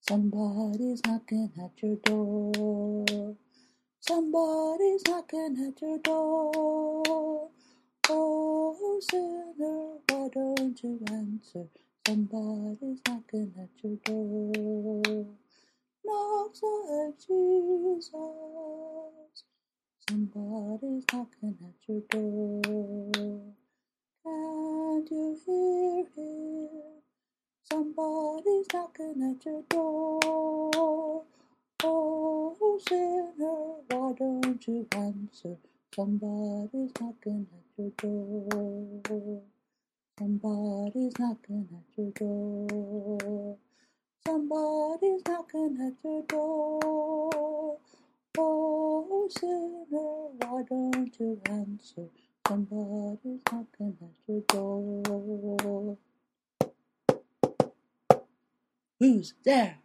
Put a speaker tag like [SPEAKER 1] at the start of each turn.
[SPEAKER 1] Somebody's knocking at your door. Somebody's knocking at your door. Oh, sinner, why don't you answer? Somebody's knocking at your door. Knocks like Jesus. Somebody's knocking at your door. Can't you hear him? Somebody's knocking at your door. Oh, sinner, why don't you answer? Somebody's knocking at your door. Somebody's knocking at your door. Somebody's knocking at your door. Oh, sinner, why don't you answer? Somebody's knocking at your door. Who's there?